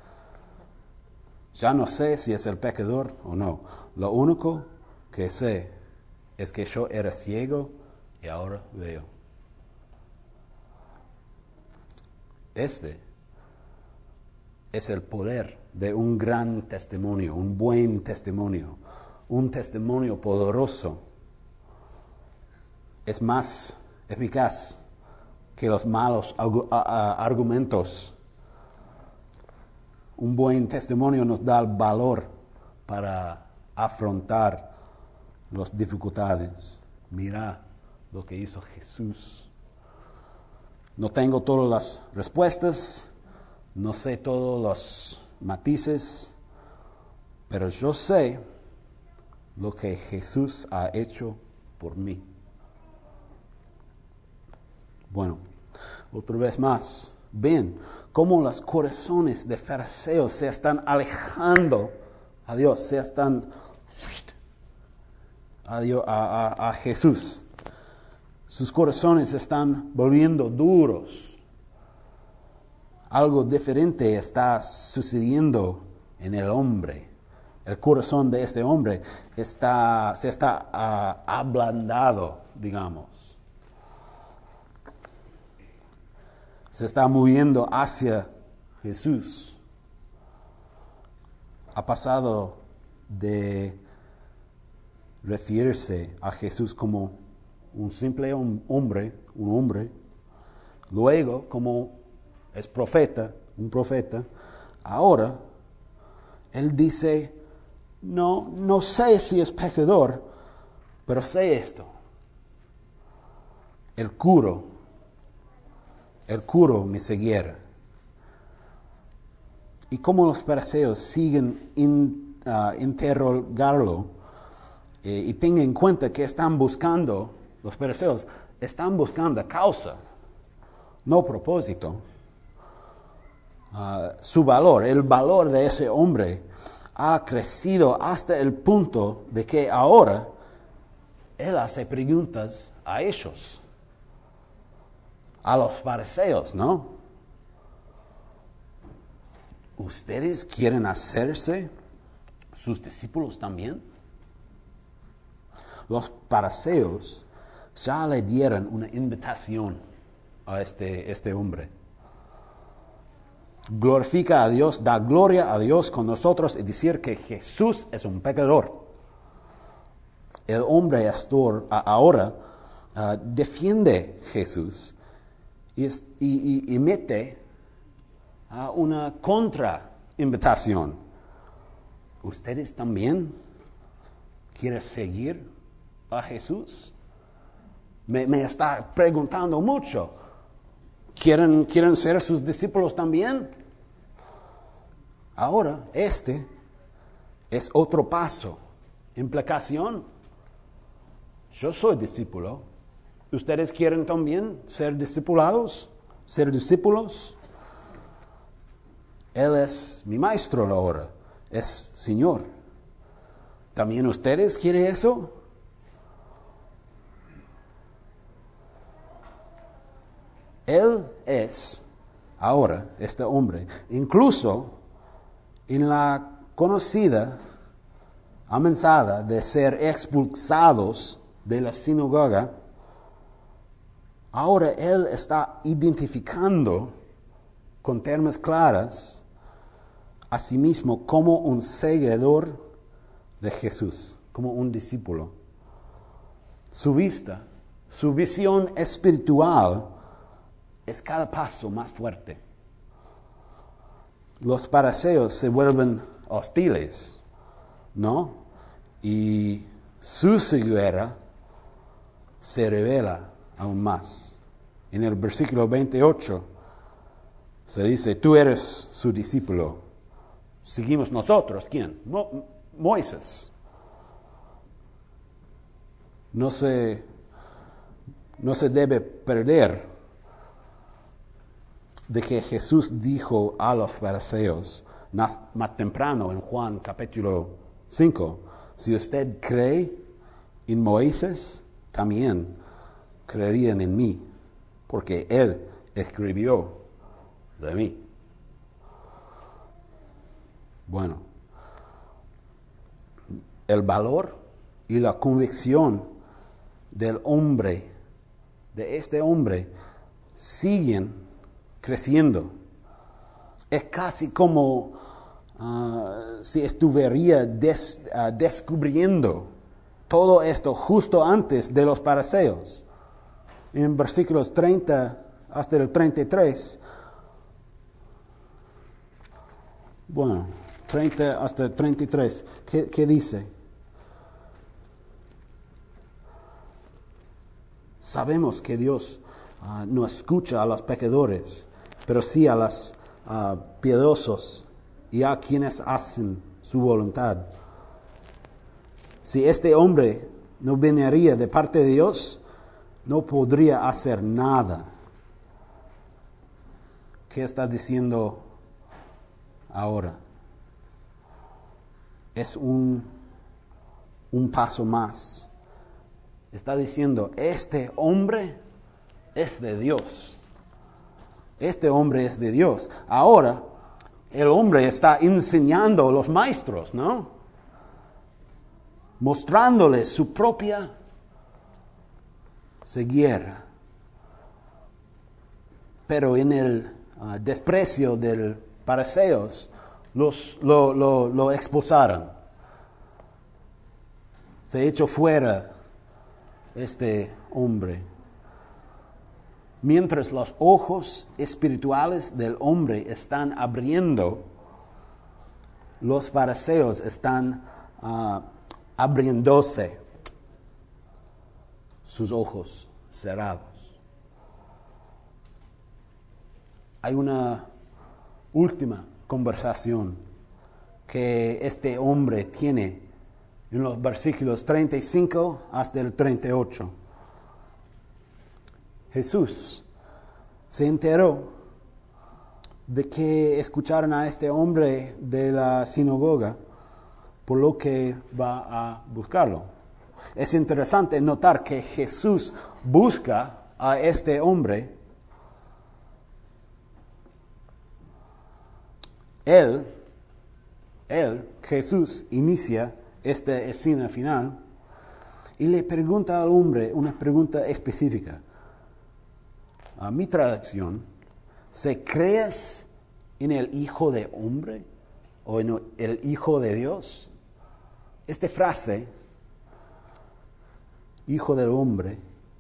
Ya no sé si es el pecador o no. Lo único que sé es que yo era ciego y ahora veo. Este es el poder de un gran testimonio, un buen testimonio, un testimonio poderoso. Es más eficaz que los malos argumentos. Un buen testimonio nos da el valor para afrontar las dificultades. Mira lo que hizo Jesús. No tengo todas las respuestas, no sé todos los matices, pero yo sé lo que Jesús ha hecho por mí. Bueno, otra vez más, ven cómo los corazones de fariseos se están alejando a Dios, se están a, Dios, a, a, a Jesús. Sus corazones se están volviendo duros. Algo diferente está sucediendo en el hombre. El corazón de este hombre está, se está uh, ablandado, digamos. Se está moviendo hacia Jesús. Ha pasado de referirse a Jesús como un simple hombre, un hombre, luego como es profeta, un profeta. Ahora, él dice, no, no sé si es pecador, pero sé esto. El curo, el curo mi ceguera. Y como los fariseos siguen in, uh, interrogarlo, eh, y tengan en cuenta que están buscando, los fariseos están buscando causa, no propósito. Uh, su valor, el valor de ese hombre ha crecido hasta el punto de que ahora él hace preguntas a ellos, a los fariseos, ¿no? ¿Ustedes quieren hacerse sus discípulos también? Los fariseos ya le dieron una invitación a este, este hombre. Glorifica a Dios, da gloria a Dios con nosotros y decir que Jesús es un pecador. El hombre Astor ahora uh, defiende a Jesús y, y, y, y mete uh, una contra-invitación. ¿Ustedes también quieren seguir a Jesús? Me, me está preguntando mucho. ¿Quieren, ¿Quieren ser sus discípulos también? Ahora, este es otro paso. Implicación. Yo soy discípulo. ¿Ustedes quieren también ser discipulados? ¿Ser discípulos? Él es mi maestro ahora. Es Señor. ¿También ustedes quieren eso? Él es ahora este hombre, incluso en la conocida amenaza de ser expulsados de la sinagoga, ahora él está identificando con términos claros a sí mismo como un seguidor de Jesús, como un discípulo. Su vista, su visión espiritual es cada paso más fuerte. Los fariseos se vuelven hostiles, ¿no? Y su ceguera se revela aún más. En el versículo veintiocho se dice, tú eres su discípulo. Seguimos nosotros, ¿quién? Mo- Moisés. No se, no se debe perder de que Jesús dijo a los fariseos más, más temprano en Juan capítulo cinco, si usted cree en Moisés, también creerían en mí, porque Él escribió de mí. Bueno, el valor y la convicción del hombre, de este hombre, siguen creciendo. Es casi como uh, si estuviera des, uh, descubriendo todo esto justo antes de los fariseos. En versículos treinta hasta el treinta y tres, bueno, treinta hasta el treinta y tres, ¿qué, qué dice? Sabemos que Dios uh, no escucha a los pecadores, pero sí a los uh, piadosos y a quienes hacen su voluntad. Si este hombre no viniera de parte de Dios, no podría hacer nada. ¿Qué está diciendo ahora? Es un, un paso más. Está diciendo, este hombre es de Dios. Este hombre es de Dios. Ahora, el hombre está enseñando a los maestros, ¿no? Mostrándoles su propia ceguera. Pero en el uh, desprecio del fariseos, los, lo, lo, lo expulsaron. Se echó fuera este hombre. Mientras los ojos espirituales del hombre están abriendo, los fariseos están uh, abriéndose sus ojos cerrados. Hay una última conversación que este hombre tiene en los versículos treinta y cinco hasta el treinta y ocho. Jesús se enteró de que escucharon a este hombre de la sinagoga, por lo que va a buscarlo. Es interesante notar que Jesús busca a este hombre. Él, él, Jesús, inicia esta escena final y le pregunta al hombre una pregunta específica. A mi traducción, ¿se crees en el Hijo de Hombre o en el Hijo de Dios? Esta frase, Hijo del Hombre,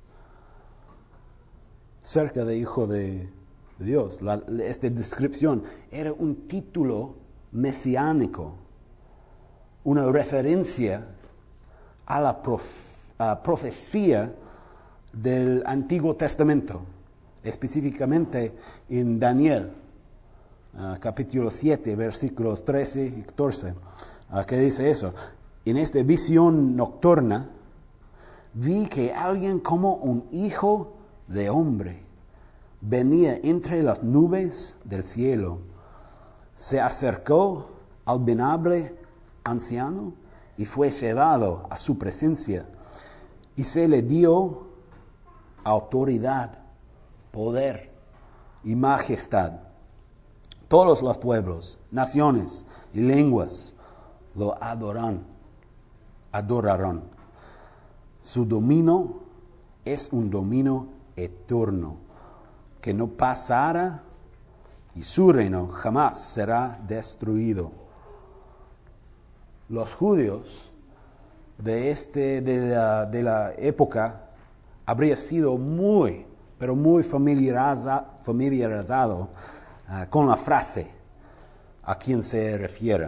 cerca de Hijo de Dios, la, esta descripción era un título mesiánico, una referencia a la prof, a profecía del Antiguo Testamento, específicamente en Daniel, uh, capítulo siete, versículos trece y catorce, uh, que dice eso. En esta visión nocturna, vi que alguien como un hijo de hombre venía entre las nubes del cielo, se acercó al venerable anciano y fue llevado a su presencia, y se le dio autoridad, poder y majestad. Todos los pueblos, naciones y lenguas lo adoran, adorarán. Su dominio es un dominio eterno, que no pasará, y su reino jamás será destruido. Los judíos de, este, de, la, de la época habrían sido muy, pero muy familiariza, familiarizado uh, con la frase a quien se refiere.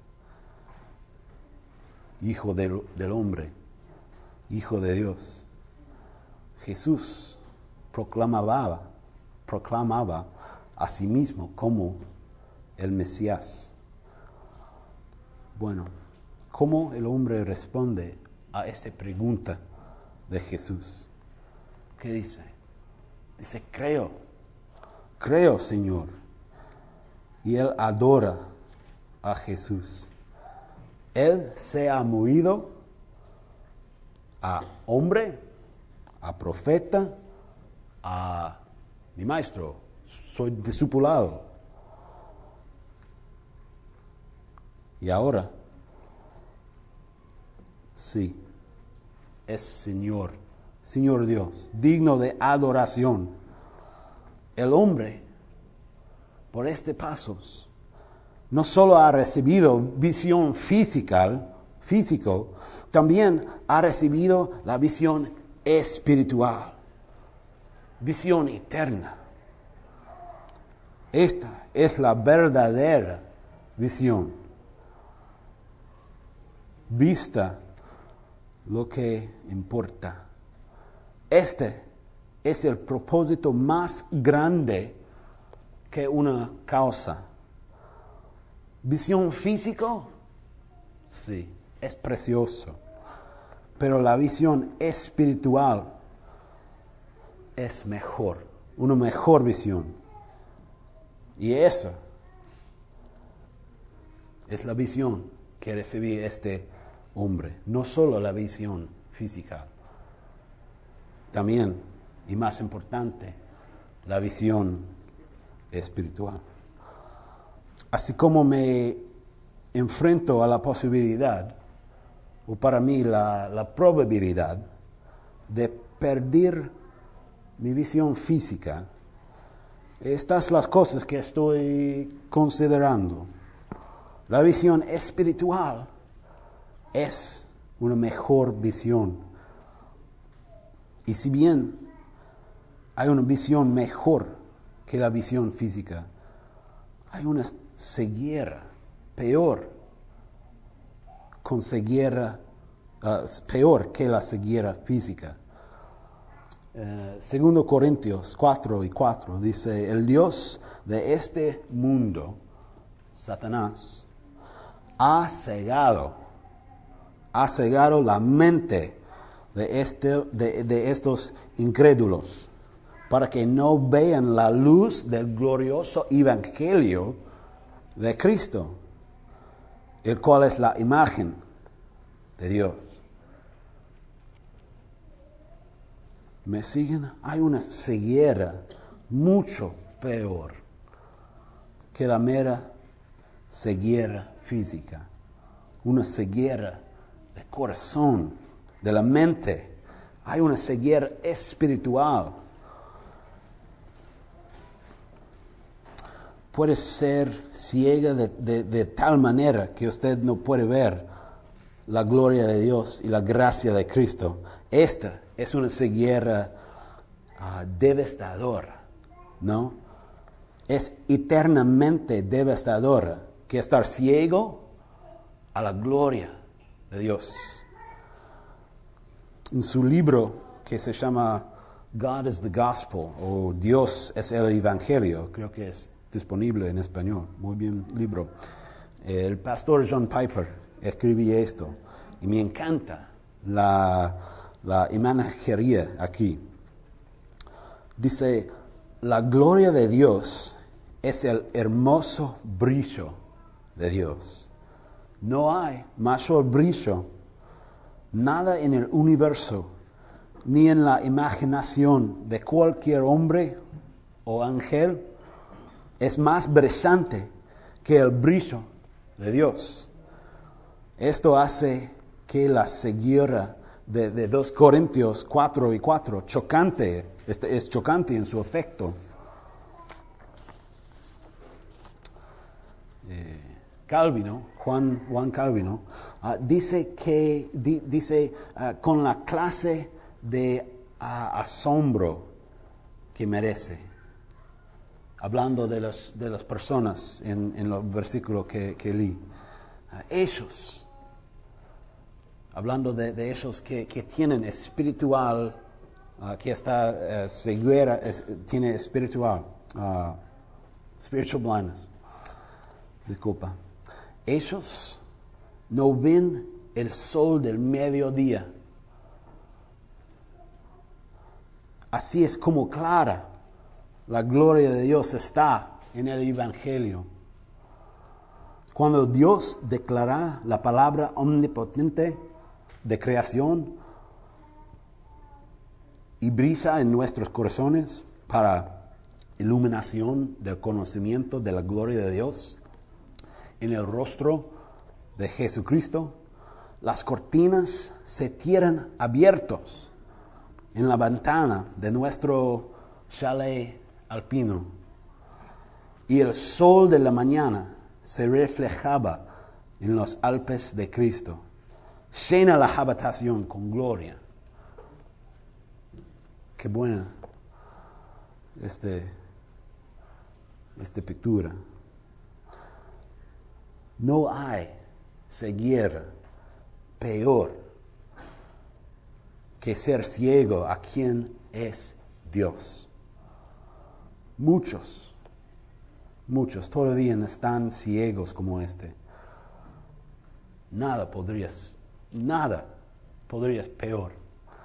Hijo del, del hombre, Hijo de Dios. Jesús proclamaba, proclamaba a sí mismo como el Mesías. Bueno, ¿cómo el hombre responde a esta pregunta de Jesús? ¿Qué dice? Dice, creo, creo, Señor. Y él adora a Jesús. Él se ha movido a hombre, a profeta, a mi maestro, soy discipulado. Y ahora, sí, es Señor, Señor Dios, digno de adoración. El hombre, por este paso, no solo ha recibido visión física, físico, también ha recibido la visión espiritual, visión eterna. Esta es la verdadera visión. Vista lo que importa. Este es el propósito más grande que una causa. Visión física, sí, es precioso. Pero la visión espiritual es mejor, una mejor visión. Y esa es la visión que recibí este hombre. No solo la visión física, también, y más importante, la visión espiritual. Así como me enfrento a la posibilidad, o para mí la, la probabilidad, de perder mi visión física, estas son las cosas que estoy considerando. La visión espiritual es una mejor visión. Y si bien hay una visión mejor que la visión física, hay una ceguera peor, con ceguera, uh, peor que la ceguera física. Uh, segundo Corintios cuatro y cuatro dice, el Dios de este mundo, Satanás, ha cegado, ha cegado la mente de, este, de, de estos incrédulos para que no vean la luz del glorioso evangelio de Cristo, el cual es la imagen de Dios. ¿Me siguen? Hay una ceguera mucho peor que la mera ceguera física. Una ceguera de corazón, de la mente. Hay una ceguera espiritual. Puede ser ciega de, de, de tal manera que usted no puede ver la gloria de Dios y la gracia de Cristo. Esta es una ceguera uh, devastadora, ¿no? Es eternamente devastadora que estar ciego a la gloria de Dios. En su libro que se llama God is the Gospel, o Dios es el Evangelio, creo que es disponible en español, muy bien libro. El pastor John Piper escribió esto, y me encanta la, la imagería aquí. Dice, la gloria de Dios es el hermoso brillo de Dios. No hay mayor brillo, nada en el universo, ni en la imaginación de cualquier hombre o ángel, es más brillante que el brillo de Dios. Esto hace que la ceguera de, de dos Corintios cuatro y cuatro, chocante, este, es chocante en su efecto. Eh, Calvino, Juan, Juan Calvino, uh, dice que, di, dice, uh, con la clase de uh, asombro que merece. Hablando de, los, de las personas en, en los versículos que, que leí. Uh, ellos, hablando de, de ellos que, que tienen espiritual, uh, que está uh, ceguera, es, tiene espiritual, uh, spiritual blindness. Disculpa. Ellos no ven el sol del mediodía. Así es como clara la gloria de Dios está en el Evangelio. Cuando Dios declara la palabra omnipotente de creación, y brisa en nuestros corazones para iluminación del conocimiento de la gloria de Dios en el rostro de Jesucristo. Las cortinas se tiran abiertos en la ventana de nuestro chalet alpino y el sol de la mañana se reflejaba en los Alpes de Cristo. Llena la habitación con gloria. Qué buena este, esta pintura. No hay ceguera peor que ser ciego a quien es Dios. Muchos, muchos todavía están ciegos como este. Nada podría, nada podría ser peor.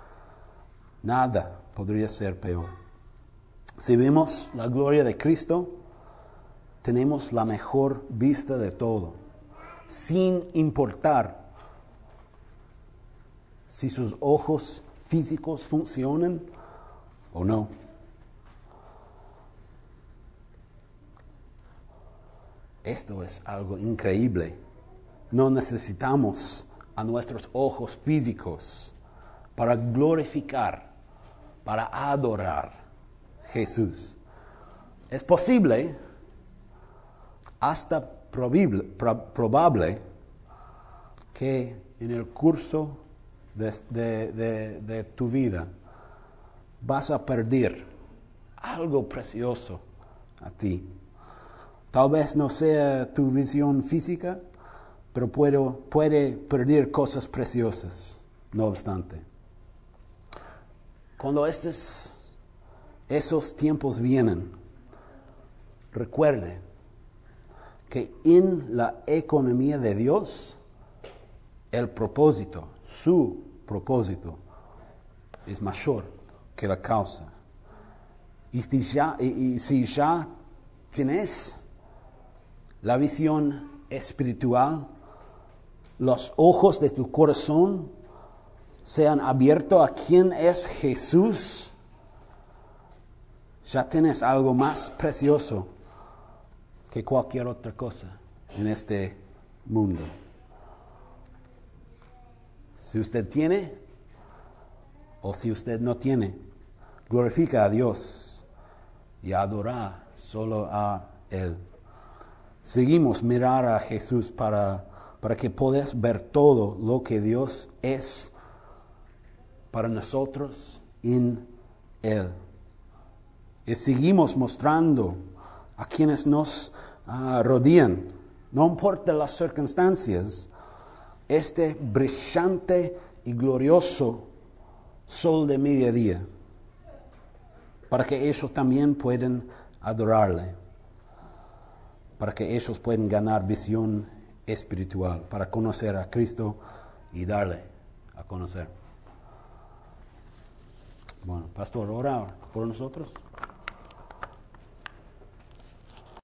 Nada podría ser peor. Si vemos la gloria de Cristo, tenemos la mejor vista de todo, sin importar si sus ojos físicos funcionan o no. Esto es algo increíble. No necesitamos a nuestros ojos físicos para glorificar, para adorar a Jesús. Es posible, hasta probable, pro, probable, que en el curso de, de, de, de tu vida vas a perder algo precioso a ti. Tal vez no sea tu visión física, pero puedo, puede perder cosas preciosas, no obstante. Cuando estos, esos tiempos vienen, recuerde que en la economía de Dios, el propósito, su propósito, es mayor que la causa. Y si ya, y, y si ya tienes la visión espiritual, los ojos de tu corazón se han abierto a quién es Jesús, ya tienes algo más precioso que cualquier otra cosa en este mundo. Si usted tiene o si usted no tiene, glorifica a Dios y adora solo a Él. Seguimos mirar a Jesús para, para que puedas ver todo lo que Dios es para nosotros en Él. Y seguimos mostrando a quienes nos uh, rodean, no importa las circunstancias, este brillante y glorioso sol de mediodía, para que ellos también puedan adorarle, para que ellos puedan ganar visión espiritual, para conocer a Cristo y darle a conocer. Bueno, pastor, ora por nosotros.